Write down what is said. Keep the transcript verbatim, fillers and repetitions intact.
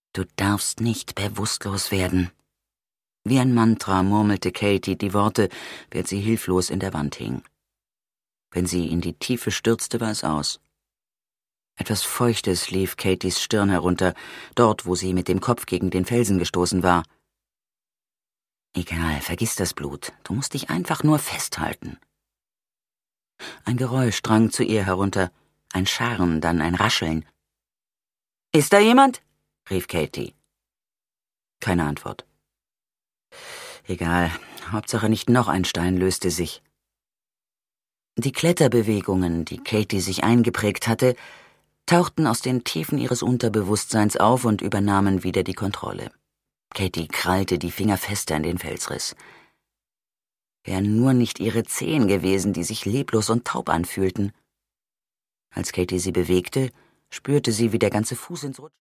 Du darfst nicht bewusstlos werden. Wie ein Mantra murmelte Katie die Worte, während sie hilflos in der Wand hing. Wenn sie in die Tiefe stürzte, war es aus. Etwas Feuchtes lief Katies Stirn herunter, dort, wo sie mit dem Kopf gegen den Felsen gestoßen war. Egal, vergiss das Blut. Du musst dich einfach nur festhalten. Ein Geräusch drang zu ihr herunter, ein Scharren, dann ein Rascheln. »Ist da jemand?« rief Katie. Keine Antwort. Egal, Hauptsache nicht noch ein Stein löste sich. Die Kletterbewegungen, die Katie sich eingeprägt hatte, tauchten aus den Tiefen ihres Unterbewusstseins auf und übernahmen wieder die Kontrolle. Katie krallte die Finger fester in den Felsriss. Wären nur nicht ihre Zehen gewesen, die sich leblos und taub anfühlten. Als Katie sie bewegte, spürte sie, wie der ganze Fuß ins Rutschen